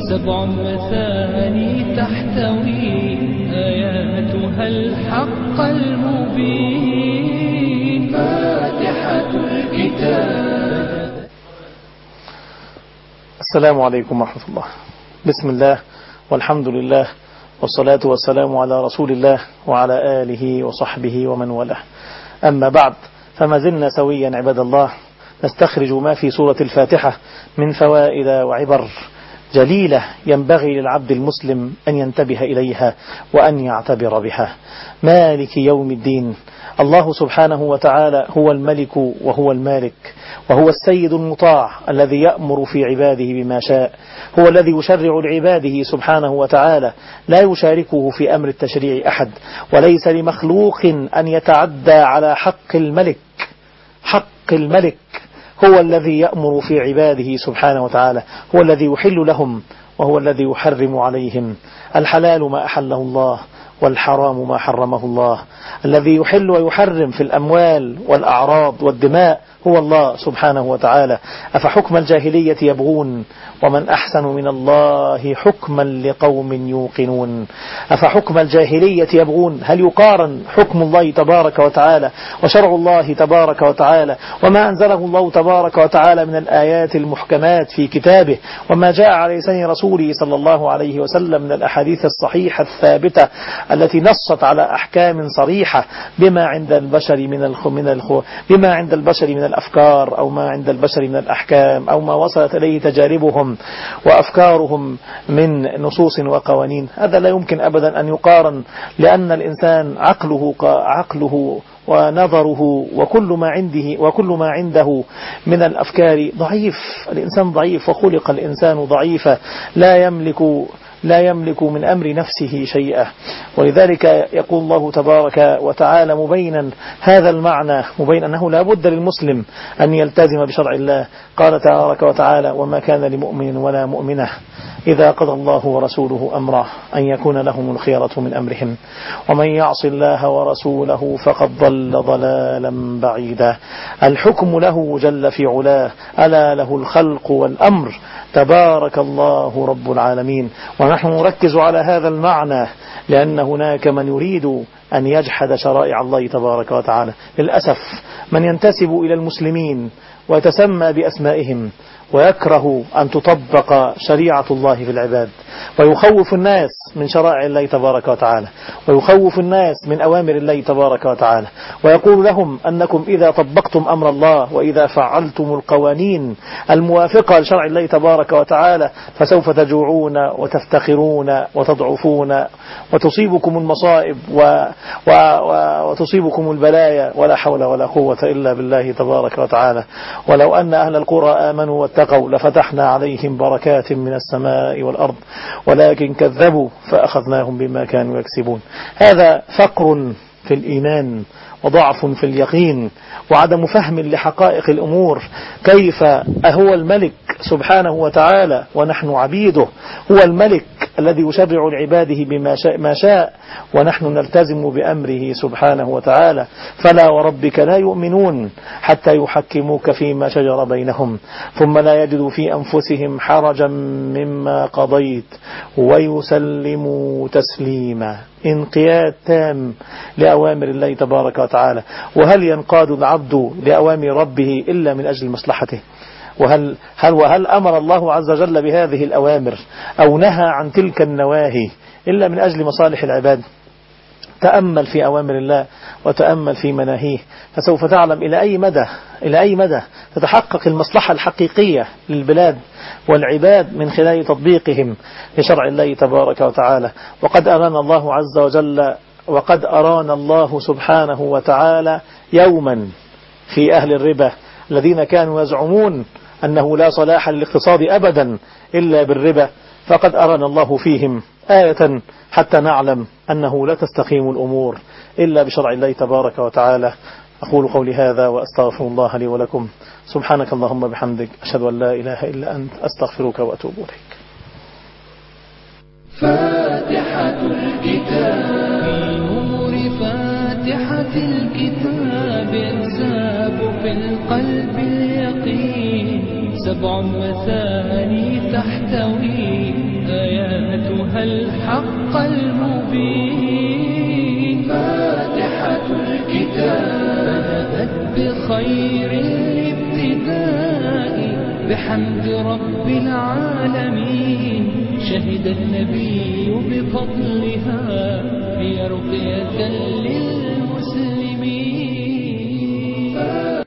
سبع مثاني تحتوي آياتها الحق المبين. فاتحة الكتاب. السلام عليكم ورحمة الله. بسم الله والحمد لله والصلاة والسلام على رسول الله وعلى آله وصحبه ومن والاه. أما بعد، فما زلنا سويا عباد الله نستخرج ما في سورة الفاتحة من فوائد وعبر جليلة ينبغي للعبد المسلم أن ينتبه إليها وأن يعتبر بها. مالك يوم الدين، الله سبحانه وتعالى هو الملك وهو المالك، وهو السيد المطاع الذي يأمر في عباده بما شاء، هو الذي يشرع لعباده سبحانه وتعالى، لا يشاركه في أمر التشريع أحد، وليس لمخلوق أن يتعدى على حق الملك. حق الملك هو الذي يأمر في عباده سبحانه وتعالى، هو الذي يحل لهم وهو الذي يحرم عليهم. الحلال ما أحله الله والحرام ما حرمه الله. الذي يحل ويحرم في الأموال والأعراض والدماء هو الله سبحانه وتعالى. أفحكم الجاهلية يبغون ومن أحسن من الله حكما لقوم يوقنون. أفحكم الجاهلية يبغون، هل يقارن حكم الله تبارك وتعالى وشرع الله تبارك وتعالى وما أنزله الله تبارك وتعالى من الآيات المحكمات في كتابه وما جاء على لسان رسوله صلى الله عليه وسلم من الأحاديث الصحيحة الثابتة التي نصت على أحكام صريحة بما عند البشر بما عند البشر من الأفكار، أو ما عند البشر من الأحكام، أو ما وصلت إليه تجاربهم وأفكارهم من نصوص وقوانين. هذا لا يمكن أبدا أن يقارن، لأن الإنسان عقله ونظره وكل ما عنده من الأفكار ضعيف. الإنسان ضعيف وخلق الإنسان ضعيفا، لا يملك من أمر نفسه شيئا. ولذلك يقول الله تبارك وتعالى مبينا هذا المعنى، مبين أنه لا بد للمسلم أن يلتزم بشرع الله. قال تبارك وتعالى: وما كان لمؤمن ولا مؤمنة إذا قضى الله ورسوله أمره أن يكون لهم الخيرة من أمرهم ومن يعص الله ورسوله فقد ضل ضلالا بعيدا. الحكم له جل في علاه، ألا له الخلق والأمر، تبارك الله رب العالمين. ونحن نركز على هذا المعنى لأن هناك من يريد أن يجحد شرائع الله تبارك وتعالى. للأسف من ينتسب إلى المسلمين ويتسمى بأسمائهم ويكره أن تطبق شريعة الله في العباد، ويخوف الناس من شرائع الله تبارك وتعالى، ويخوف الناس من أوامر الله تبارك وتعالى، ويقول لهم أنكم إذا طبقتم أمر الله وإذا فعلتم القوانين الموافقة لشرع الله تبارك وتعالى فسوف تجوعون وتفتخرون وتضعفون وتصيبكم المصائب وتصيبكم البلايا، ولا حول ولا قوة إلا بالله تبارك وتعالى. ولو أن أهل القرى آمنوا واتقوا لفتحنا عليهم بركات من السماء والأرض ولكن كذبوا فأخذناهم بما كانوا يكسبون. هذا فقر في الإيمان وضعف في اليقين وعدم فهم لحقائق الأمور. كيف هو الملك سبحانه وتعالى ونحن عبيده؟ هو الملك الذي يشرع لعباده بما شاء ونحن نلتزم بأمره سبحانه وتعالى. فلا وربك لا يؤمنون حتى يحكموك فيما شجر بينهم ثم لا يجدوا في أنفسهم حرجا مما قضيت ويسلموا تسليما. انقياد تام لأوامر الله تبارك وتعالى. وهل ينقاد العبد لأوامر ربه إلا من أجل مصلحته؟ وهل أمر الله عز وجل بهذه الأوامر أو نهى عن تلك النواهي إلا من أجل مصالح العباد؟ تأمل في أوامر الله وتأمل في مناهيه فسوف تعلم إلى أي مدى تتحقق المصلحة الحقيقية للبلاد والعباد من خلال تطبيقهم لشرع الله تبارك وتعالى. وقد أرانا الله سبحانه وتعالى يوما في أهل الربا الذين كانوا يزعمون أنه لا صلاح للاقتصاد أبدا إلا بالربا، فقد أرانا الله فيهم آية حتى نعلم أنه لا تستقيم الأمور إلا بشرع الله تبارك وتعالى. أقول قولي هذا وأستغفر الله لي ولكم. سبحانك اللهم بحمدك، أشهد أن لا إله إلا أنت، أستغفرك وأتوب إليك. فاتحة الكتاب، في نور فاتحة الكتاب ينساب في القلب اليقين، 7 مثاني تحتوي الحق المبين. فاتحة الكتاب بدأت بخير الابتداء بحمد رب العالمين. شهد النبي بفضلها هي رقية